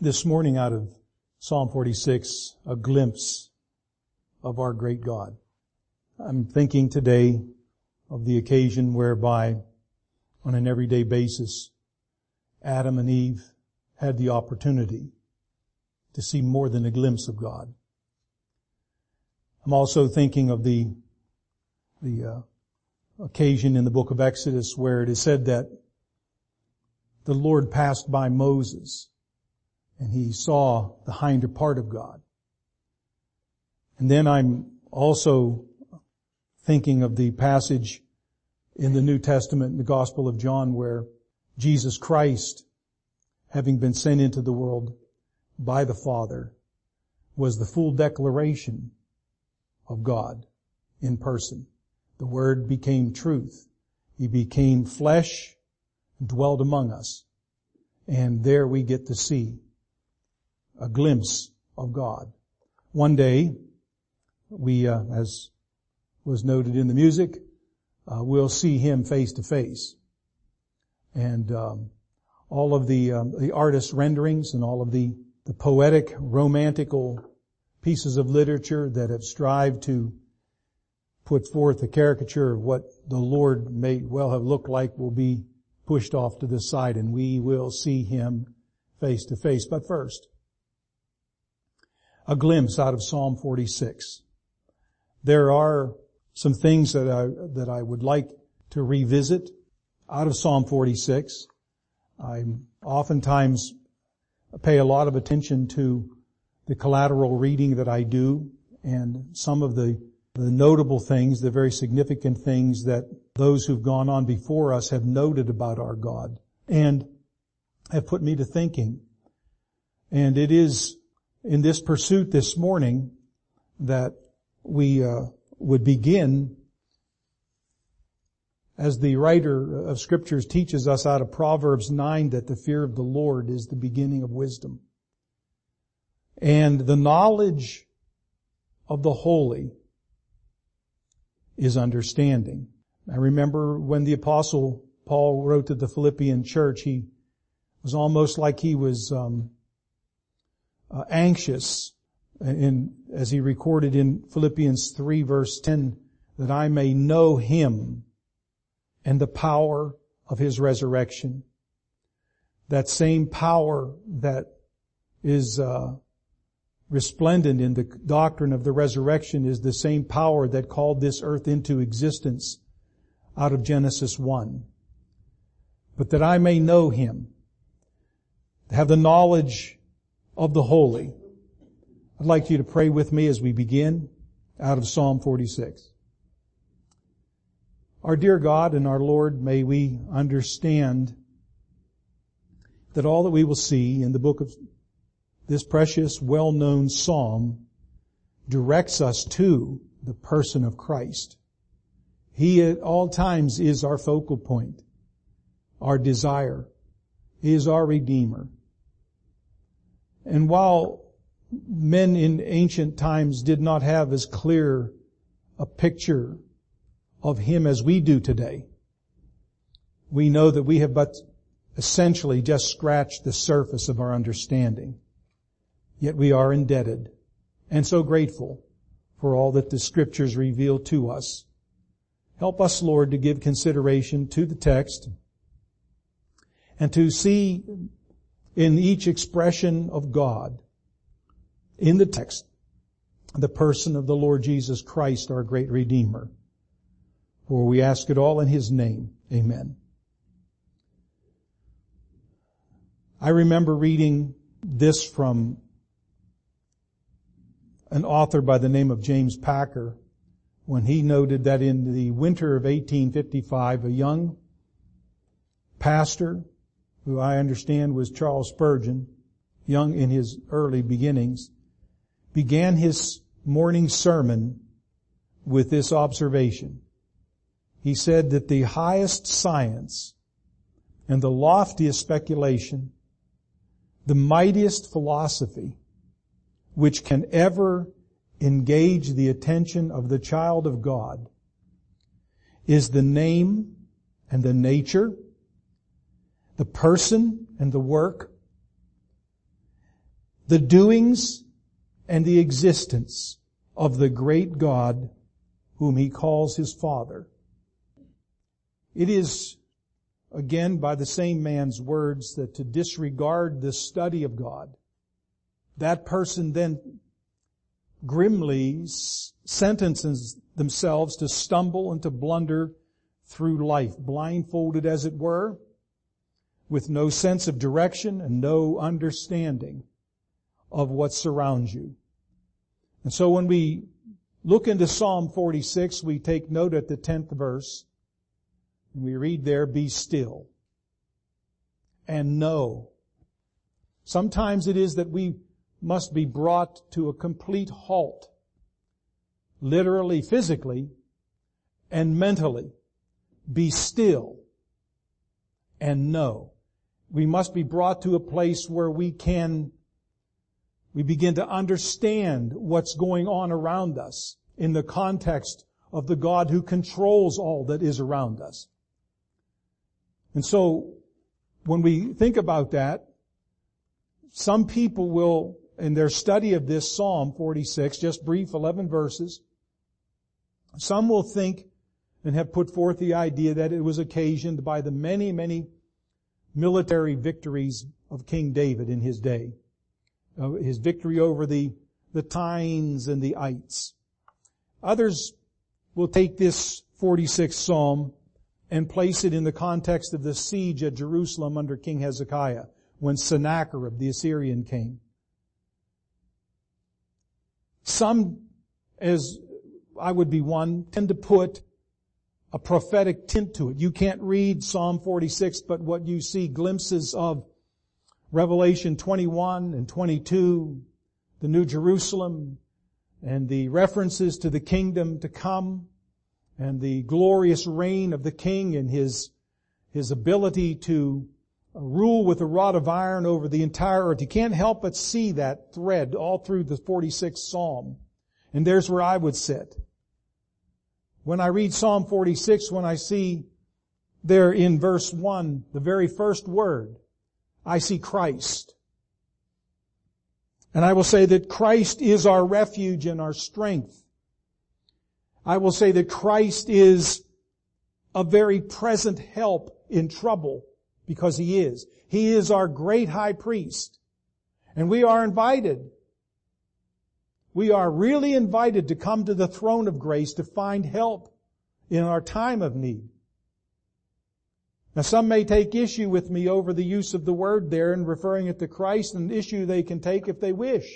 This morning out of Psalm 46, a glimpse of our great God. I'm thinking today of the occasion whereby, on an everyday basis, Adam and Eve had the opportunity to see more than a glimpse of God. I'm also thinking of the occasion in the book of Exodus where it is said that the Lord passed by Moses and he saw the hinder part of God. And then I'm also thinking of the passage in the New Testament, in the Gospel of John, where Jesus Christ, having been sent into the world by the Father, was the full declaration of God in person. The Word became truth. He became flesh and dwelled among us. And there we get to see a glimpse of God. One day, we, as was noted in the music, we'll see Him face to face. And all of the artist's renderings and all of the poetic, romantical pieces of literature that have strived to put forth a caricature of what the Lord may well have looked like will be pushed off to the side, and we will see Him face to face. But first, a glimpse out of Psalm 46. There are some things that I would like to revisit out of Psalm 46. I oftentimes pay a lot of attention to the collateral reading that I do and some of the notable things, the very significant things that those who've gone on before us have noted about our God and have put me to thinking. And it is in this pursuit this morning that we would begin, as the writer of Scriptures teaches us out of Proverbs 9, that the fear of the Lord is the beginning of wisdom. And the knowledge of the holy is understanding. I remember when the Apostle Paul wrote to the Philippian church, he was almost like he was anxious, as he recorded in Philippians 3 verse 10, that I may know Him and the power of His resurrection. That same power that is resplendent in the doctrine of the resurrection is the same power that called this earth into existence out of Genesis 1. But that I may know Him, have the knowledge of the holy. I'd like you to pray with me as we begin out of Psalm 46. Our dear God and our Lord, may we understand that all that we will see in the book of this precious, well-known psalm directs us to the person of Christ. He at all times is our focal point, our desire. He is our Redeemer. And while men in ancient times did not have as clear a picture of Him as we do today, we know that we have but essentially just scratched the surface of our understanding. Yet we are indebted and so grateful for all that the Scriptures reveal to us. Help us, Lord, to give consideration to the text and to see in each expression of God in the text the person of the Lord Jesus Christ, our great Redeemer. For we ask it all in His name. Amen. I remember reading this from an author by the name of James Packer when he noted that in the winter of 1855, a young pastor, who I understand was Charles Spurgeon, young in his early beginnings, began his morning sermon with this observation. He said that the highest science and the loftiest speculation, the mightiest philosophy which can ever engage the attention of the child of God is the name and the nature, the person and the work, the doings and the existence of the great God whom he calls his Father. It is, again, by the same man's words, that to disregard the study of God, that person then grimly sentences themselves to stumble and to blunder through life, blindfolded as it were, with no sense of direction and no understanding of what surrounds you. And so when we look into Psalm 46, we take note at the 10th verse, and we read there, "Be still and know." Sometimes it is that we must be brought to a complete halt, literally, physically, and mentally. Be still and know. We must be brought to a place where we begin to understand what's going on around us in the context of the God who controls all that is around us. And so, when we think about that, some people will, in their study of this Psalm 46, just brief 11 verses, some will think and have put forth the idea that it was occasioned by the many, many military victories of King David in his day. His victory over the Tynes and the Ites. Others will take this 46th Psalm and place it in the context of the siege at Jerusalem under King Hezekiah, when Sennacherib the Assyrian came. Some, as I would be one, tend to put a prophetic tint to it. You can't read Psalm 46, but what you see glimpses of Revelation 21 and 22, the New Jerusalem, and the references to the kingdom to come, and the glorious reign of the King and his ability to rule with a rod of iron over the entire earth. You can't help but see that thread all through the 46th Psalm. And there's where I would sit. When I read Psalm 46, when I see there in verse 1, the very first word, I see Christ. And I will say that Christ is our refuge and our strength. I will say that Christ is a very present help in trouble, because He is. He is our great high priest. And we are invited. We are really invited to come to the throne of grace to find help in our time of need. Now, some may take issue with me over the use of the word there and referring it to Christ, an issue they can take if they wish.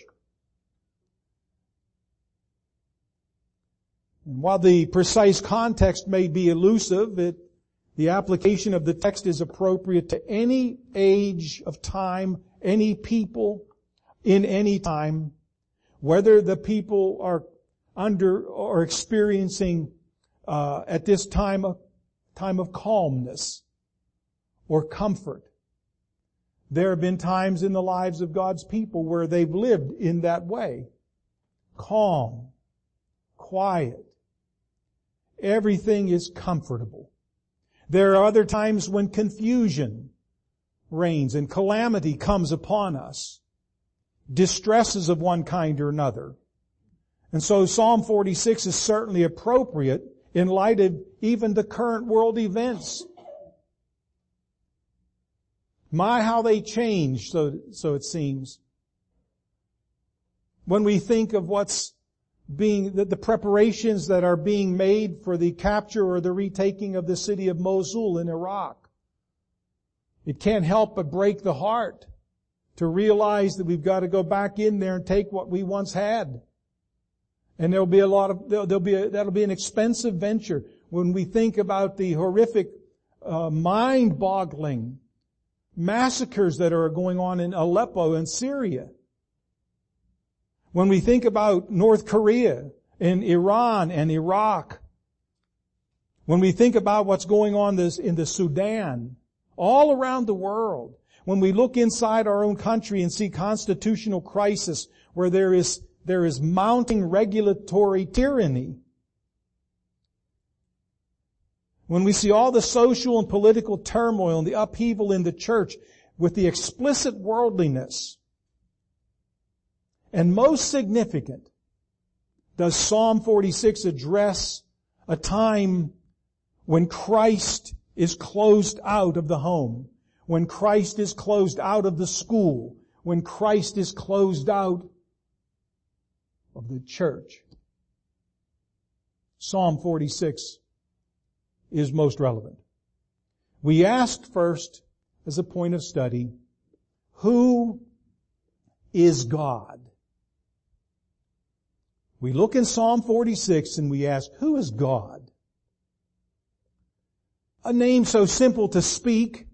And while the precise context may be elusive, the application of the text is appropriate to any age of time, any people, in any time, whether the people are under or experiencing at this time of calmness or comfort. There have been times in the lives of God's people where they've lived in that way. Calm, quiet. Everything is comfortable. There are other times when confusion reigns and calamity comes upon us. Distresses of one kind or another. And so Psalm 46 is certainly appropriate in light of even the current world events. My, how they change, so it seems. When we think of what's being, the preparations that are being made for the capture or the retaking of the city of Mosul in Iraq, it can't help but break the heart to realize that we've got to go back in there and take what we once had. And that'll be an expensive venture when we think about the horrific, mind-boggling massacres that are going on in Aleppo and Syria. When we think about North Korea and Iran and Iraq. When we think about what's going on in the Sudan, all around the world. When we look inside our own country and see constitutional crisis where there is mounting regulatory tyranny. When we see all the social and political turmoil and the upheaval in the church with the explicit worldliness and most significant does Psalm 46 address a time when Christ is closed out of the home, when Christ is closed out of the school, when Christ is closed out of the church. Psalm 46 is most relevant. We asked first, as a point of study, who is God? We look in Psalm 46 and we ask, who is God? A name so simple to speak,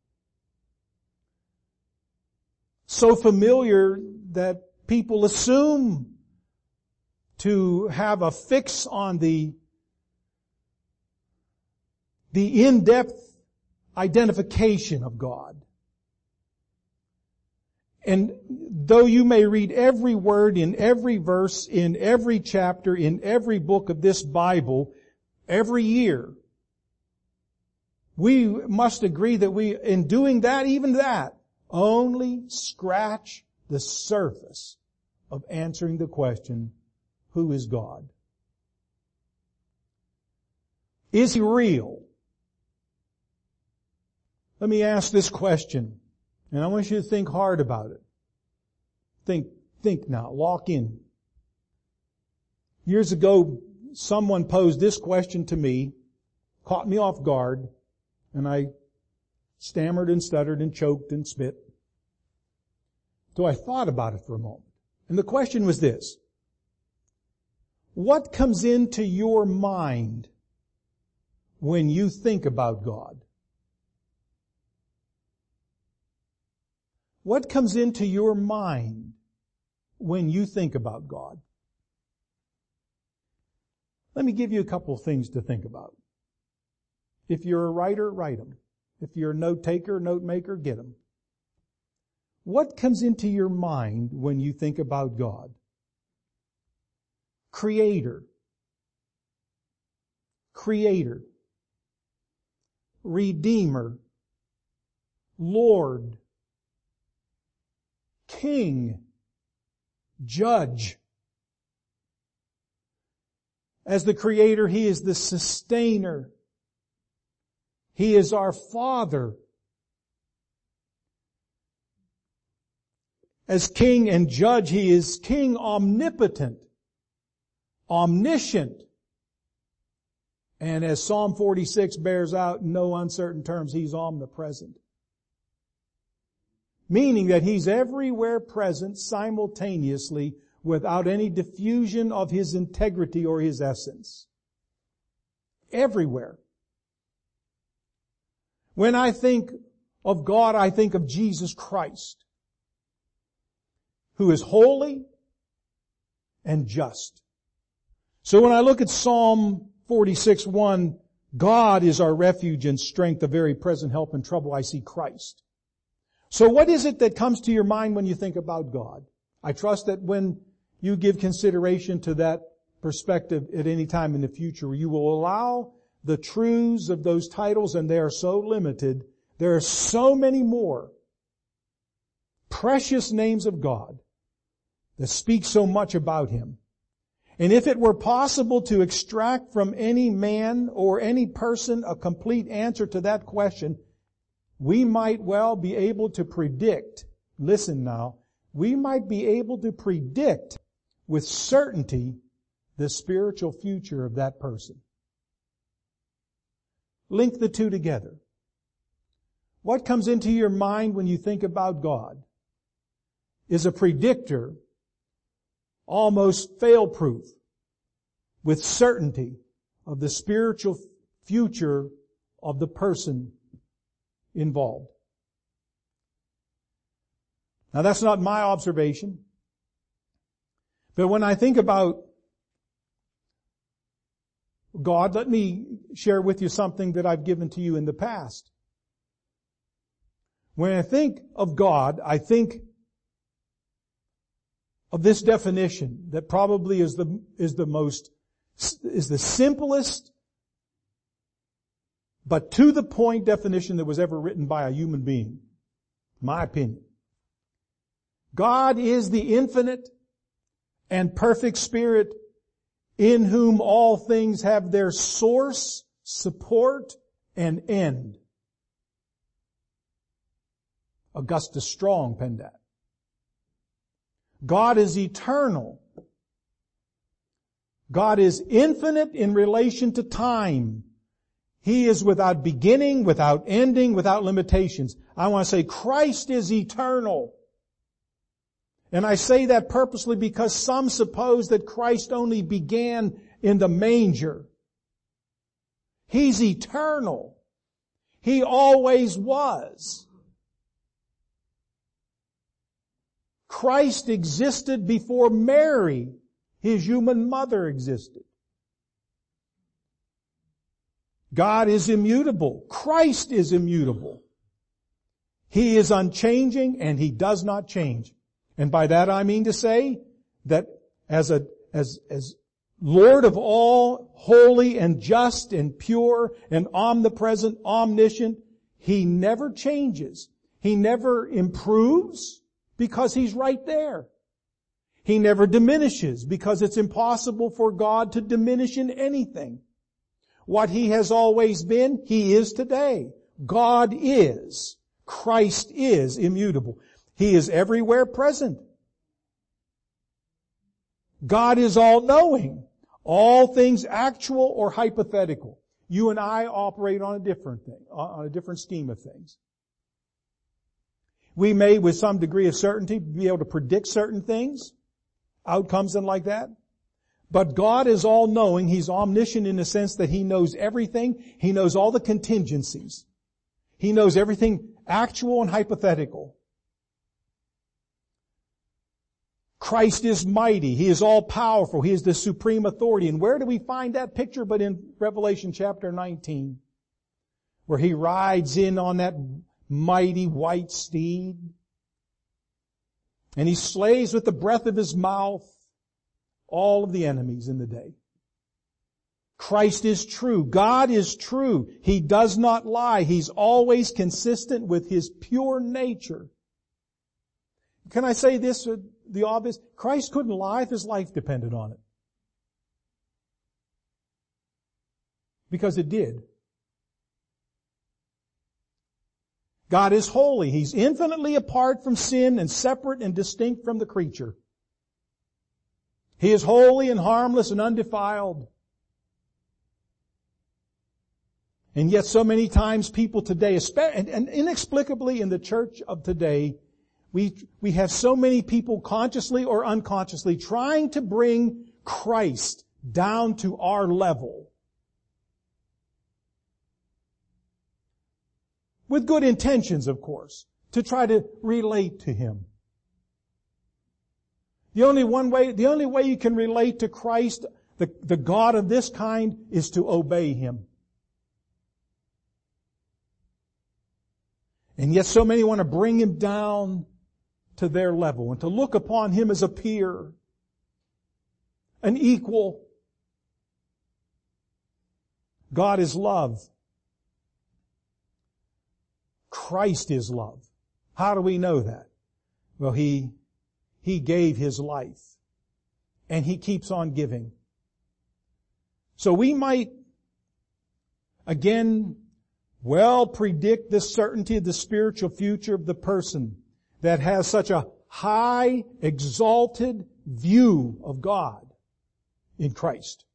so familiar that people assume to have a fix on the in-depth identification of God. And though you may read every word in every verse, in every chapter, in every book of this Bible, every year, we must agree that we, in doing that, even that, only scratch the surface of answering the question, who is God? Is He real? Let me ask this question, and I want you to think hard about it. Think now, lock in. Years ago, someone posed this question to me, caught me off guard, and I stammered and stuttered and choked and spit. So I thought about it for a moment. And the question was this: what comes into your mind when you think about God? What comes into your mind when you think about God? Let me give you a couple of things to think about. If you're a writer, write them. If you're a note taker, note maker, get them. What comes into your mind when you think about God? Creator. Redeemer. Lord. King. Judge. As the Creator, He is the sustainer. He is our Father. As King and Judge, He is King omnipotent, omniscient, and as Psalm 46 bears out in no uncertain terms, He's omnipresent. Meaning that He's everywhere present simultaneously without any diffusion of His integrity or His essence. Everywhere. When I think of God, I think of Jesus Christ, who is holy and just. So when I look at Psalm 46:1, God is our refuge and strength, a very present help in trouble, I see Christ. So what is it that comes to your mind when you think about God? I trust that when you give consideration to that perspective at any time in the future, you will allow the truths of those titles, and they are so limited. There are so many more precious names of God that speak so much about Him. And if it were possible to extract from any man or any person a complete answer to that question, we might well be able to predict, listen now, we might be able to predict with certainty the spiritual future of that person. Link the two together. What comes into your mind when you think about God is a predictor, almost fail-proof, with certainty of the spiritual future of the person involved. Now that's not my observation, but when I think about God, let me share with you something that I've given to you in the past. When I think of God, I think of this definition that probably is the simplest but to the point definition that was ever written by a human being. My opinion. God is the infinite, and perfect Spirit, in whom all things have their source, support, and end. Augustus Strong penned that. God is eternal. God is infinite in relation to time. He is without beginning, without ending, without limitations. I want to say Christ is eternal. And I say that purposely because some suppose that Christ only began in the manger. He's eternal. He always was. Christ existed before Mary, His human mother, existed. God is immutable. Christ is immutable. He is unchanging and He does not change. And by that I mean to say that as Lord of all, holy and just and pure and omnipresent, omniscient, He never changes. He never improves because He's right there. He never diminishes because it's impossible for God to diminish in anything. What He has always been, He is today. God is. Christ is immutable. He is everywhere present. God is all-knowing. All things actual or hypothetical. You and I operate on a different thing, on a different scheme of things. We may, with some degree of certainty, be able to predict certain things, outcomes and like that. But God is all-knowing. He's omniscient in the sense that He knows everything. He knows all the contingencies. He knows everything actual and hypothetical. Christ is mighty. He is all-powerful. He is the supreme authority. And where do we find that picture but in Revelation chapter 19, where He rides in on that mighty white steed, and He slays with the breath of His mouth all of the enemies in the day. Christ is true. God is true. He does not lie. He's always consistent with His pure nature. Can I say this, the obvious? Christ couldn't lie if His life depended on it. Because it did. God is holy. He's infinitely apart from sin and separate and distinct from the creature. He is holy and harmless and undefiled. And yet so many times people today, and inexplicably in the church of today, we have so many people consciously or unconsciously trying to bring Christ down to our level. With good intentions, of course, to try to relate to Him. The only way you can relate to Christ, the God of this kind, is to obey Him. And yet so many want to bring Him down to their level and to look upon Him as a peer, an equal. God is love. Christ is love. How do we know that? Well, He gave His life. And He keeps on giving. So we might, again, predict the certainty of the spiritual future of the person that has such a high, exalted view of God in Christ.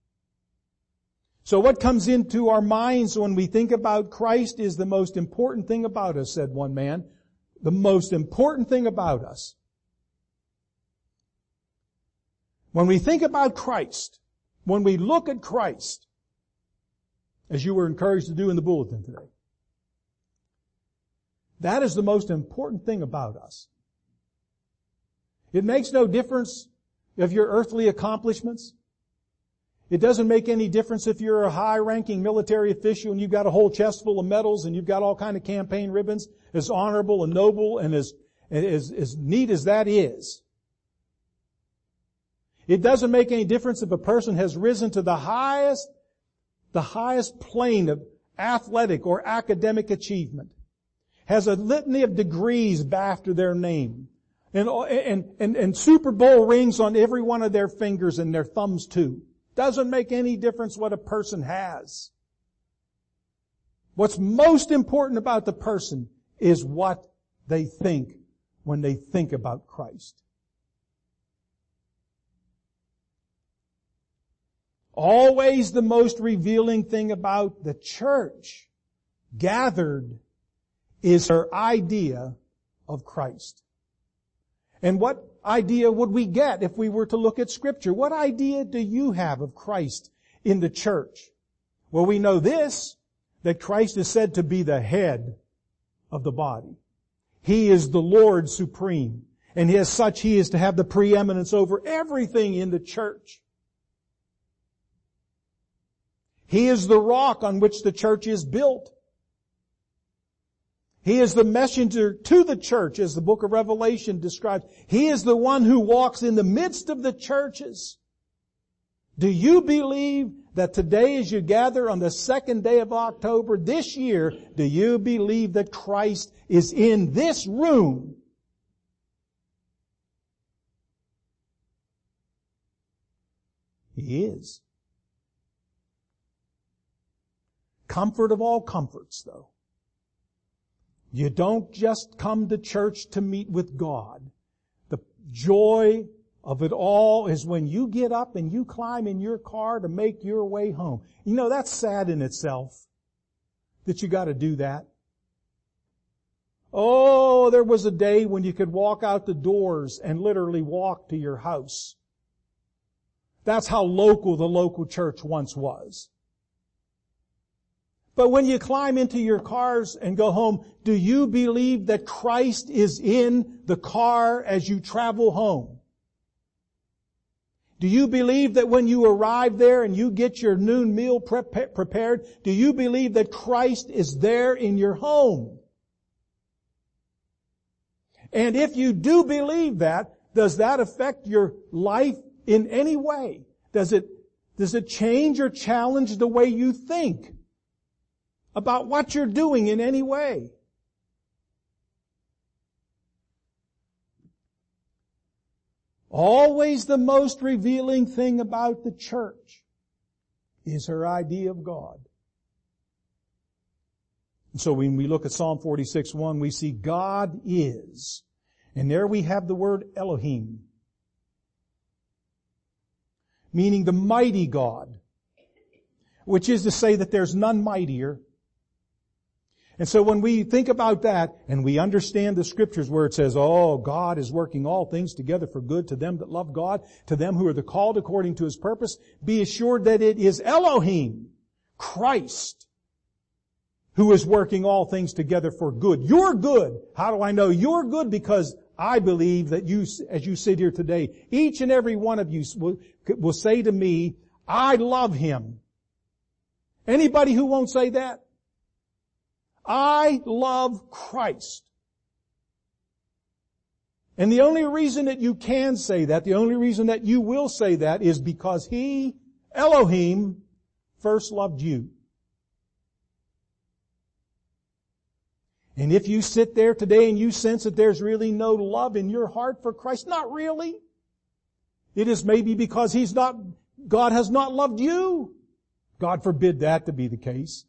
So what comes into our minds when we think about Christ is the most important thing about us, said one man. The most important thing about us. When we think about Christ, when we look at Christ, as you were encouraged to do in the bulletin today, that is the most important thing about us. It makes no difference of your earthly accomplishments. It doesn't make any difference if you're a high-ranking military official and you've got a whole chest full of medals and you've got all kind of campaign ribbons, as honorable and noble and as neat as that is. It doesn't make any difference if a person has risen to the highest plane of athletic or academic achievement, has a litany of degrees after their name, and Super Bowl rings on every one of their fingers and their thumbs too. Doesn't make any difference what a person has. What's most important about the person is what they think when they think about Christ. Always the most revealing thing about the church gathered is her idea of Christ. And what idea would we get if we were to look at Scripture? What idea do you have of Christ in the church? Well, we know this, that Christ is said to be the head of the body. He is the Lord supreme. And as such, He is to have the preeminence over everything in the church. He is the rock on which the church is built. He is the messenger to the church, as the book of Revelation describes. He is the one who walks in the midst of the churches. Do you believe that today, as you gather on the second day of October this year, do you believe that Christ is in this room? He is. Comfort of all comforts, though. You don't just come to church to meet with God. The joy of it all is when you get up and you climb in your car to make your way home. You know, that's sad in itself, that you got to do that. Oh, there was a day when you could walk out the doors and literally walk to your house. That's how local the local church once was. But when you climb into your cars and go home, do you believe that Christ is in the car as you travel home? Do you believe that when you arrive there and you get your noon meal prepared, do you believe that Christ is there in your home? And if you do believe that, does that affect your life in any way? Does it change or challenge the way you think about what you're doing in any way? Always the most revealing thing about the church is her idea of God. And so when we look at Psalm 46:1, we see God is. And there we have the word Elohim, meaning the mighty God, which is to say that there's none mightier. And so when we think about that and we understand the Scriptures where it says, oh, God is working all things together for good to them that love God, to them who are the called according to His purpose, be assured that it is Elohim, Christ, who is working all things together for good. You're good. How do I know you're good? Because I believe that you, as you sit here today, each and every one of you will say to me, I love Him. Anybody who won't say that? I love Christ. And the only reason that you can say that, the only reason that you will say that is because He, Elohim, first loved you. And if you sit there today and you sense that there's really no love in your heart for Christ, not really. It is maybe because God has not loved you. God forbid that to be the case.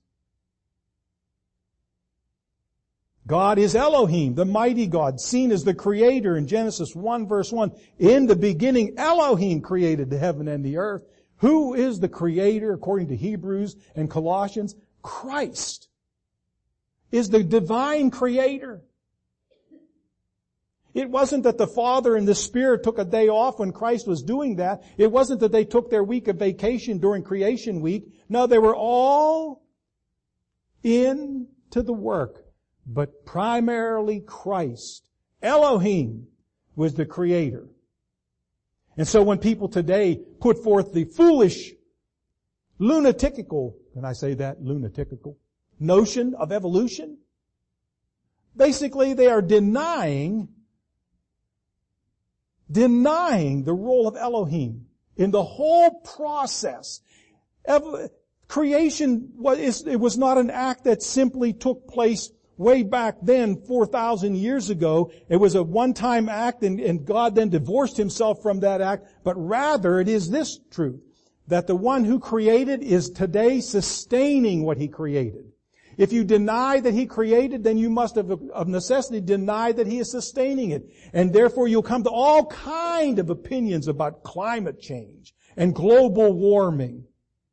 God is Elohim, the mighty God, seen as the Creator in Genesis 1 verse 1. In the beginning, Elohim created the heaven and the earth. Who is the Creator according to Hebrews and Colossians? Christ is the divine Creator. It wasn't that the Father and the Spirit took a day off when Christ was doing that. It wasn't that they took their week of vacation during creation week. No, they were all into the work. But primarily Christ, Elohim, was the Creator. And so when people today put forth the foolish, lunatical, can I say that? Lunatical notion of evolution, basically they are denying the role of Elohim in the whole process. Creation was not an act that simply took place way back then, 4,000 years ago, it was a one-time act and God then divorced himself from that act, but rather it is this truth, that the one who created is today sustaining what he created. If you deny that he created, then you must of necessity deny that he is sustaining it. And therefore you'll come to all kind of opinions about climate change and global warming.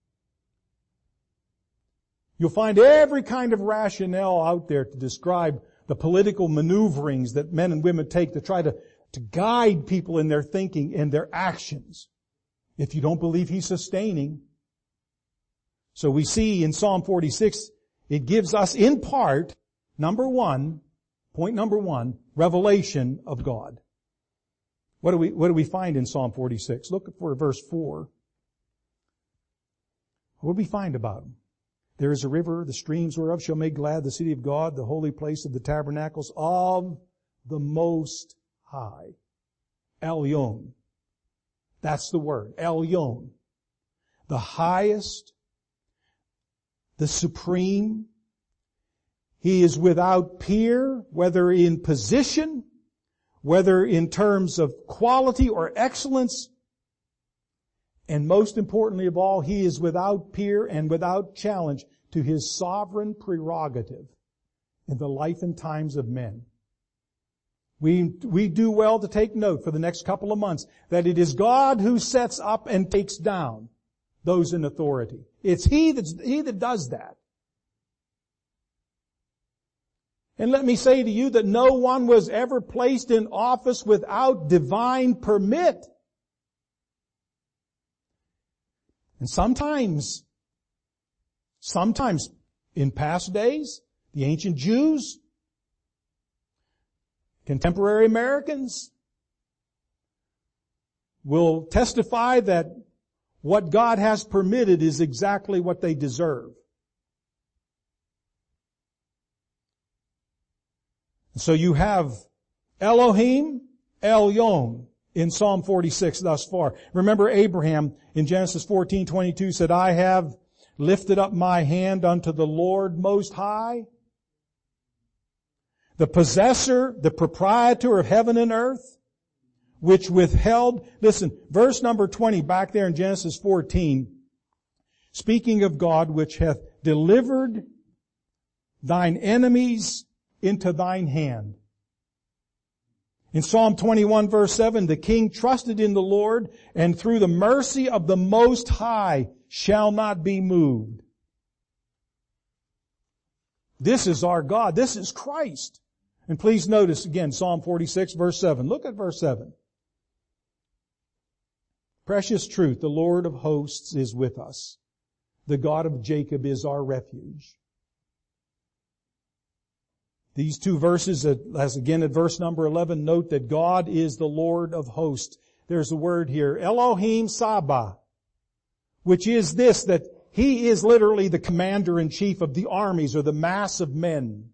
You'll find every kind of rationale out there to describe the political maneuverings that men and women take to try to guide people in their thinking and their actions. If you don't believe he's sustaining. So we see in Psalm 46, it gives us in part, point number one, revelation of God. What do we find in Psalm 46? Look for verse 4. What do we find about him? There is a river, the streams whereof shall make glad the city of God, the holy place of the tabernacles of the Most High. Elyon. That's the word. Elyon. The highest, the supreme. He is without peer, whether in position, whether in terms of quality or excellence. And most importantly of all, he is without peer and without challenge to his sovereign prerogative in the life and times of men. We do well to take note for the next couple of months that it is God who sets up and takes down those in authority. It's He that does that. And let me say to you that no one was ever placed in office without divine permit. And sometimes in past days, the ancient Jews, contemporary Americans will testify that what God has permitted is exactly what they deserve. So you have Elohim, Elyon in Psalm 46 thus far. Remember Abraham in Genesis 14:22 said, I have lifted up my hand unto the Lord Most High. The possessor, the proprietor of heaven and earth, which withheld, listen, verse number 20 back there in Genesis 14, speaking of God, which hath delivered thine enemies into thine hand. In Psalm 21 verse 7, the king trusted in the Lord, and through the mercy of the Most High shall not be moved. This is our God. This is Christ. And please notice again, Psalm 46 verse 7. Look at verse 7. Precious truth, the Lord of hosts is with us. The God of Jacob is our refuge. These two verses, as again at verse number 11, note that God is the Lord of hosts. There's a word here, Elohim Sabah, which is this, that He is literally the commander-in-chief of the armies or the mass of men.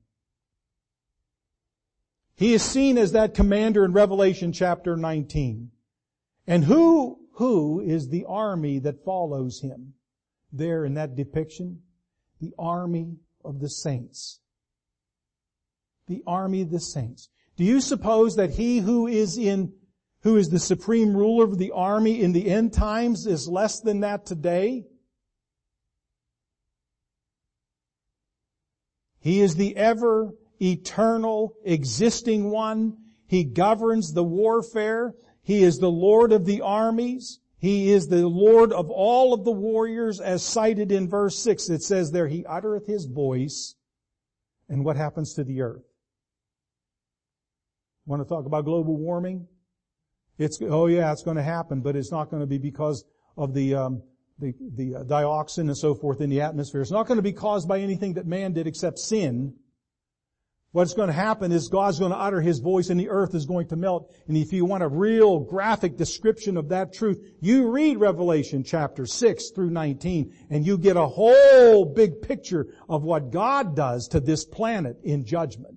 He is seen as that commander in Revelation chapter 19. And who is the army that follows Him? There in that depiction, the army of the saints. The army of the saints. Do you suppose that He who is the supreme ruler of the army in the end times is less than that today? He is the ever eternal existing one. He governs the warfare. He is the Lord of the armies. He is the Lord of all of the warriors, as cited in verse 6. It says there, He uttereth His voice. And what happens to the earth? Want to talk about global warming? It's going to happen, but it's not going to be because of the dioxin and so forth in the atmosphere. It's not going to be caused by anything that man did except sin. What's going to happen is God's going to utter His voice and the earth is going to melt. And if you want a real graphic description of that truth, you read Revelation chapter 6 through 19 and you get a whole big picture of what God does to this planet in judgment.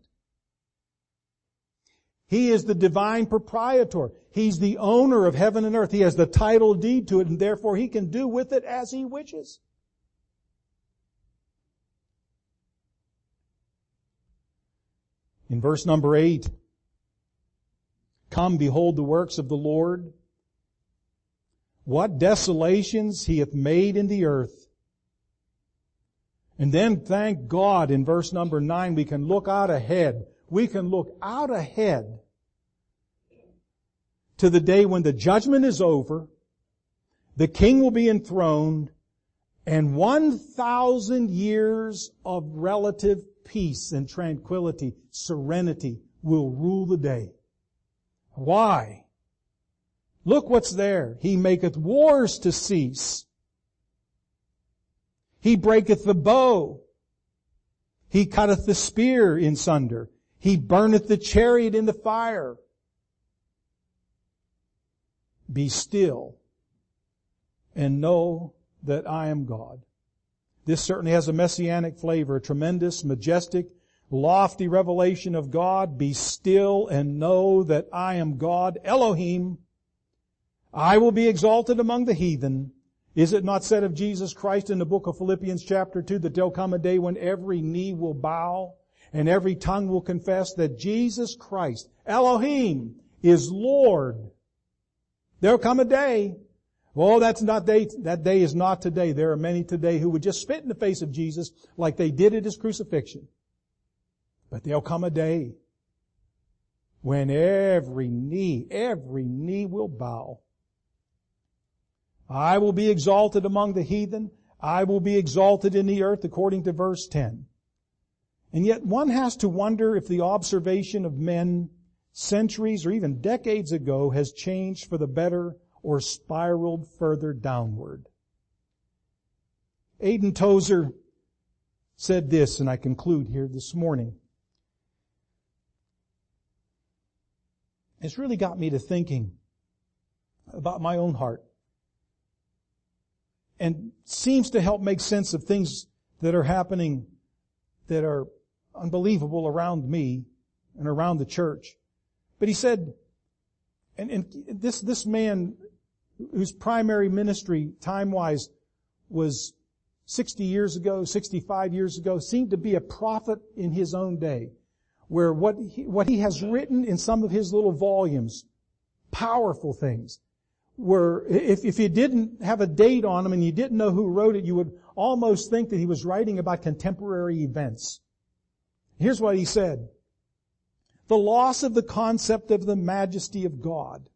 He is the divine proprietor. He's the owner of heaven and earth. He has the title deed to it, and therefore He can do with it as He wishes. In verse number 8, come, behold the works of the Lord. What desolations He hath made in the earth. And then, thank God, in verse number 9, we can look out ahead. We can look out ahead to the day when the judgment is over, the King will be enthroned, and 1,000 years of relative peace and tranquility, serenity will rule the day. Why? Look what's there. He maketh wars to cease. He breaketh the bow. He cutteth the spear in sunder. He burneth the chariot in the fire. Be still and know that I am God. This certainly has a messianic flavor, a tremendous, majestic, lofty revelation of God. Be still and know that I am God, Elohim. I will be exalted among the heathen. Is it not said of Jesus Christ in the book of Philippians chapter 2 that there'll come a day when every knee will bow and every tongue will confess that Jesus Christ, Elohim, is Lord? There'll come a day. Well, that day is not today. There are many today who would just spit in the face of Jesus like they did at His crucifixion. But there'll come a day when every knee will bow. I will be exalted among the heathen. I will be exalted in the earth, according to verse 10. And yet one has to wonder if the observation of men centuries or even decades ago has changed for the better or spiraled further downward. Aidan Tozer said this, and I conclude here this morning. It's really got me to thinking about my own heart, and seems to help make sense of things that are happening that are unbelievable around me and around the church. But he said, and this man whose primary ministry time-wise was 60 years ago, 65 years ago, seemed to be a prophet in his own day, where what he has written in some of his little volumes, powerful things, where if you didn't have a date on them and you didn't know who wrote it, you would almost think that he was writing about contemporary events. Here's what he said. The loss of the concept of the majesty of God.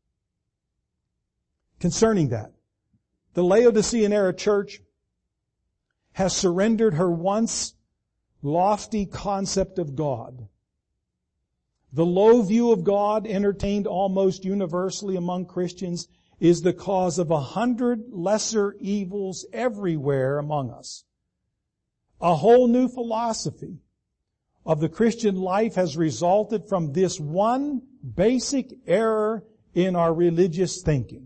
Concerning that, the Laodicean era church has surrendered her once lofty concept of God. The low view of God entertained almost universally among Christians is the cause of 100 lesser evils everywhere among us. A whole new philosophy of the Christian life has resulted from this one basic error in our religious thinking.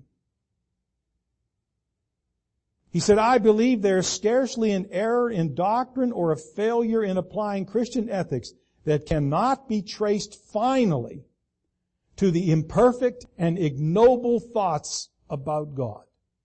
He said, I believe there is scarcely an error in doctrine or a failure in applying Christian ethics that cannot be traced finally to the imperfect and ignoble thoughts about God.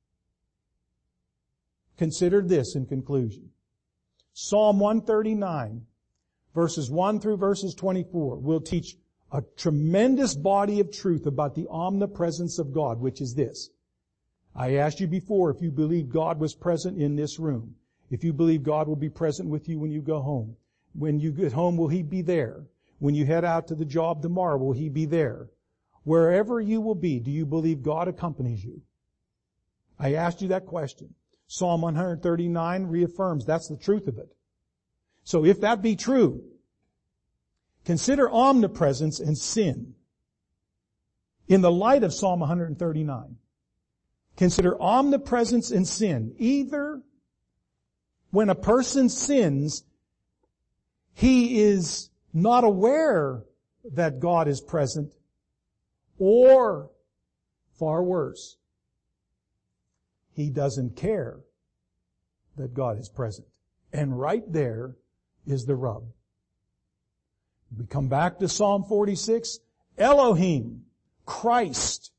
Consider this in conclusion. Psalm 139, verses 1 through verses 24, will teach a tremendous body of truth about the omnipresence of God, which is this. I asked you before if you believe God was present in this room. If you believe God will be present with you when you go home. When you get home, will He be there? When you head out to the job tomorrow, will He be there? Wherever you will be, do you believe God accompanies you? I asked you that question. Psalm 139 reaffirms that's the truth of it. So if that be true, consider omnipresence and sin in the light of Psalm 139. Consider omnipresence and sin. Either when a person sins, he is not aware that God is present, or, far worse, he doesn't care that God is present. And right there is the rub. We come back to Psalm 46. Elohim, Christ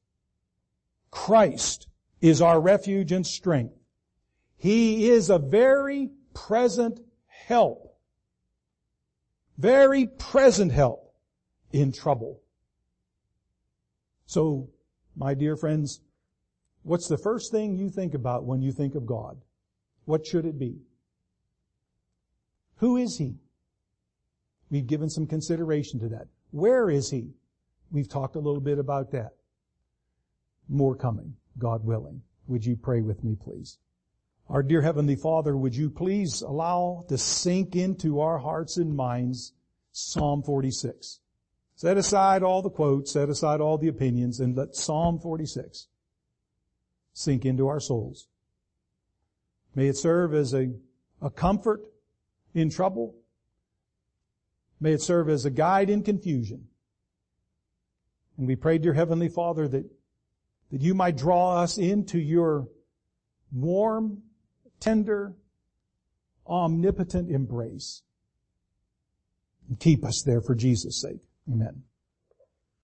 is our refuge and strength. He is a very present help. Very present help in trouble. So, my dear friends, what's the first thing you think about when you think of God? What should it be? Who is He? We've given some consideration to that. Where is He? We've talked a little bit about that. More coming, God willing. Would you pray with me, please? Our dear Heavenly Father, would you please allow to sink into our hearts and minds Psalm 46. Set aside all the quotes, set aside all the opinions, and let Psalm 46 sink into our souls. May it serve as a comfort in trouble. May it serve as a guide in confusion. And we pray, dear Heavenly Father, that you might draw us into your warm, tender, omnipotent embrace. And keep us there for Jesus' sake. Amen.